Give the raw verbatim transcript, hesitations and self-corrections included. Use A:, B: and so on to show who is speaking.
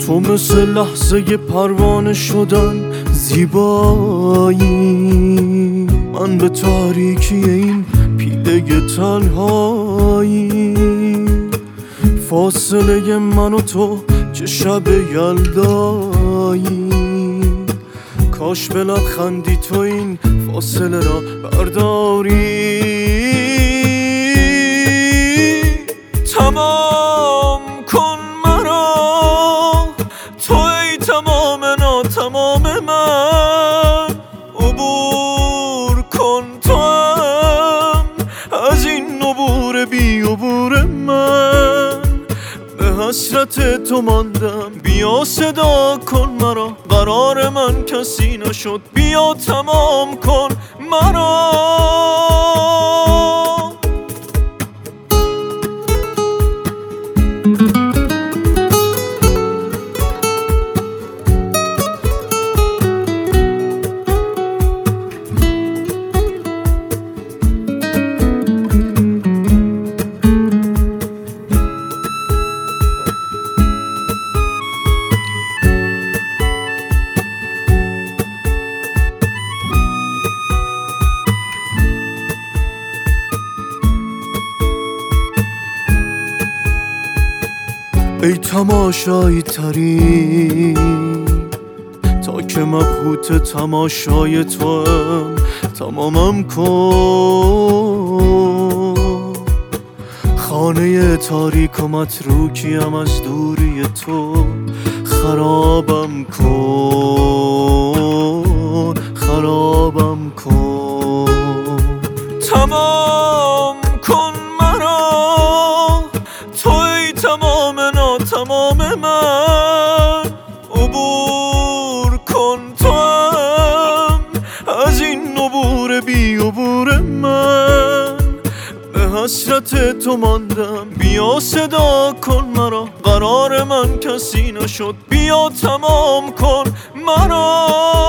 A: تو مثل لحظه پروانه شدن زیبایی، من به تاریکی این پیله تنهایی. فاصله من و تو چه شب یلدایی، کاش به لبخندی تو این فاصله را برداری. تمام کن مرا تو ای تمام ناتمام من، عبور کن تو هم از این عبور بی عبور من. به حسرت تو ماندم، بیا صدا کن مرا، قرار من کسی نشد، بیا تمام کن مرا. ای تماشایی تری تا که مبهوت تماشای تو هم، تمامم کن. خانه تاریک و متروکیم از دوری تو، خرابم کن خرابم کن. تمام کن مرا تو ای تمام تمام من، عبور کن تو هم از این عبور بی عبور من. به حسرت تو ماندم، بیا صدا کن مرا، قرار من کسی نشد، بیا تمام کن مرا.